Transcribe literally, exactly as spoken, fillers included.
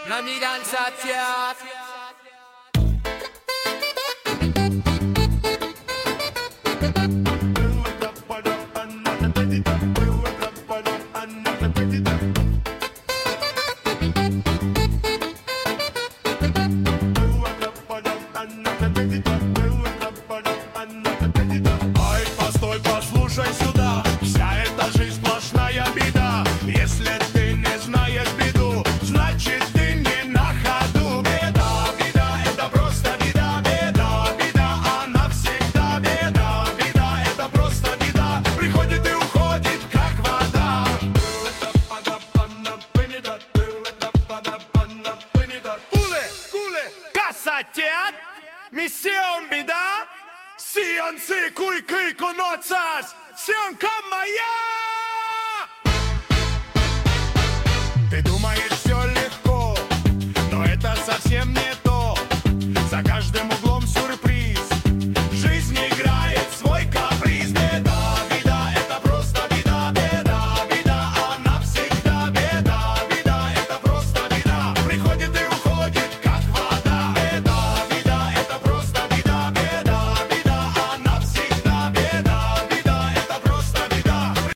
La migranza tiat. Ай, постой, послушай сюда. Вся эта жизнь сплошная беда. Если ты не знаешь беду, значит ты не на ходу. Беда, беда, это просто беда. Беда, беда, она всегда беда. Беда, это просто беда. Приходит и уходит, как вода. Ule, cule, casa teat, misión bida, sion si cui cui conoțas, sion cam mai. Ты думаешь,